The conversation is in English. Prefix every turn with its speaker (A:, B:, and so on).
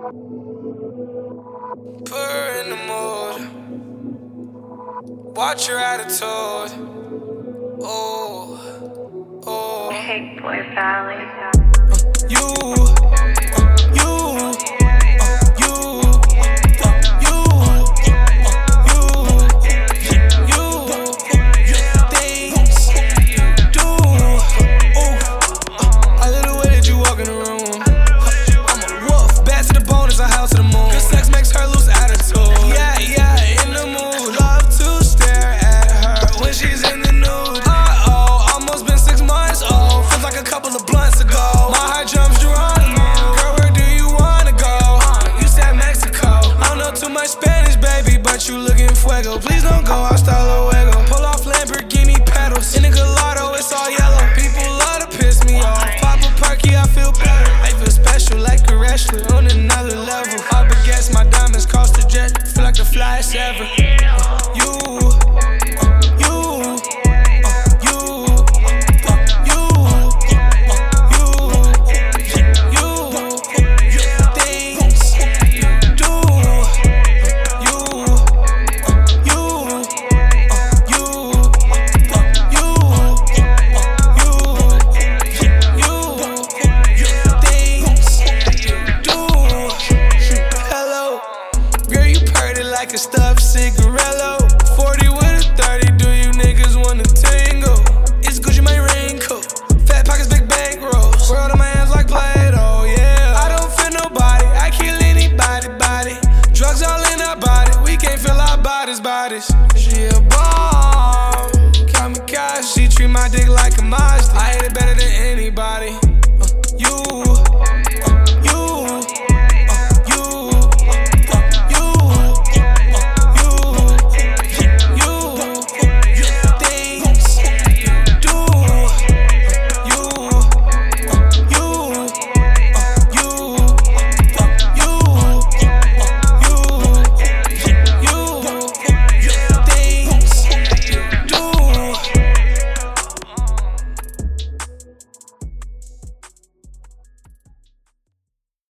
A: Put her in the mood. Watch her attitude. Oh, oh.
B: Hey, boy, Valley.
A: You. You looking fuego, please don't go, hasta luego. Pull off Lamborghini pedals, in a gelato, it's all yellow. People love to piss me off, pop a perky, I feel better. I feel special like a wrestler on another level. Up against my diamonds, cost a jet, feel like the flyest ever.